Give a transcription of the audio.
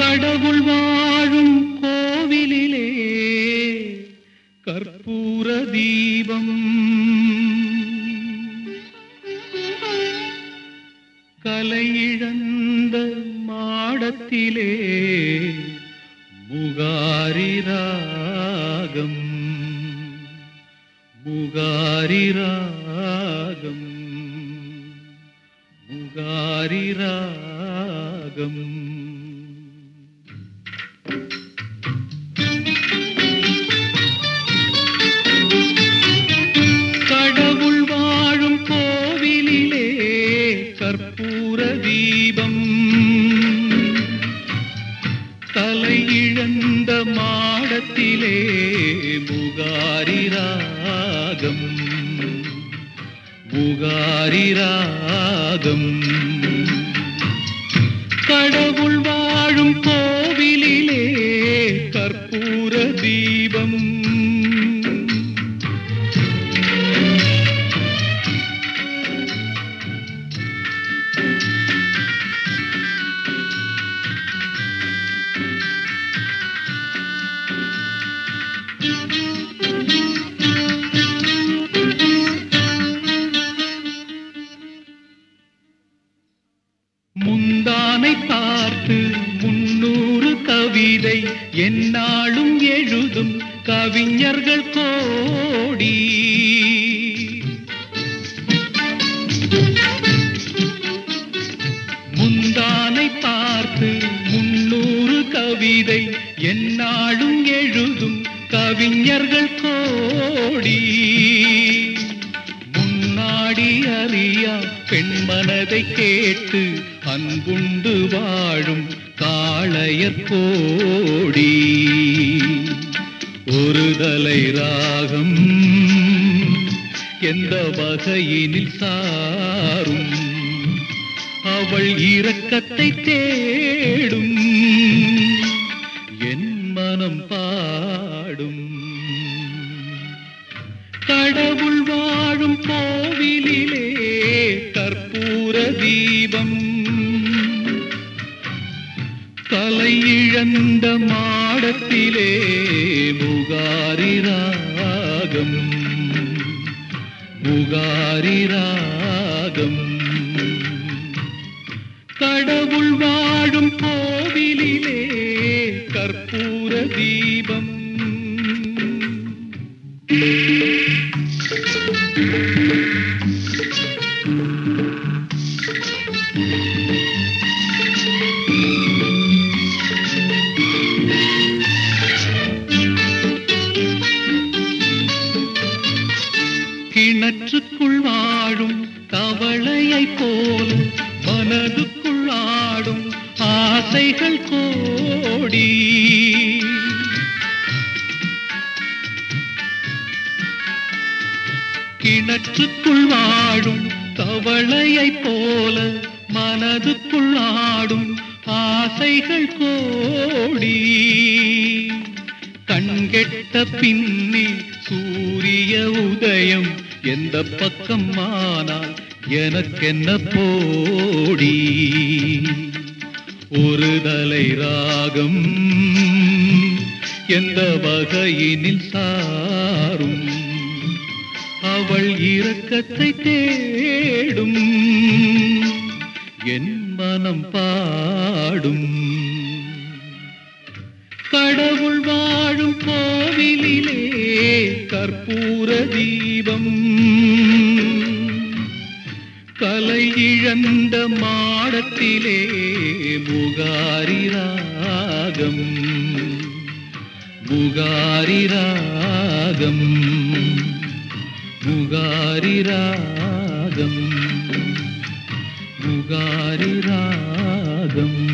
கடவுள் வாழும் கோவிலிலே கற்பூர தீபம், கலை இழந்த மாடத்திலே முகாரி ராகம், முகாரி ராகம், முகாரி ராகம். கடவுள் வாழும் கோவிலிலே கற்பூர தீபம், தலை இழந்த மாடத்திலே முகாரி ராகம், முகாரி ராகம். கடவுள் வாழும் கோவிலிலே கற்பூர தீபம், முந்தானை பார்த்து 300 கவிதை எந்நாளும் எழுதும் கவிஞர்கள் கோடி. முந்தானை பார்த்து 300 கவிதை எந்நாளும் எழுதும் கவிஞர்கள் கோடி. முன்னாடி அறியா பெண்மனதை கேட்டு அன்புண்டு வாழும் காளையர் கோடி. ஒரு தலை ராகம் எந்த வகையினில் சாரும், அவள் இரக்கத்தை தேடும் என் மனம் பாடும். கடவுள் வாழும் கோவிலிலே கற்பூர தீபம், கலை இழந்த மாடத்திலே முகாரி ராகம், முகாரி ராகம். கடவுள் வாழும் கோவிலிலே கற்பூர தீபம். கிணற்றுக்குள் வாழும் தவளையை போல மனதுக்குள் ஆடும் ஆசைகள் கோடி. கிணற்றுக்குள் வாழும் தவளையை போல மனதுக்குள் ஆடும் ஆசைகள் கோடி. கண்கெட்ட பின்னே சூரிய உதயம் எந்த பக்கம் ஆனால் எனக்கென்ன போடி. ஒரு தலை ராகம் எந்த வகையினில் சாரும், அவள் இரக்கத்தை தேடும் என் மனம் பாடும். கடவுள் வாழும் கோவிலிலே கற்பூர தீபம், கலை இழந்த மாடத்திலே முகாரி ராகம், முகாரி ராகம், முகாரி ராகம், முகாரி ராகம்.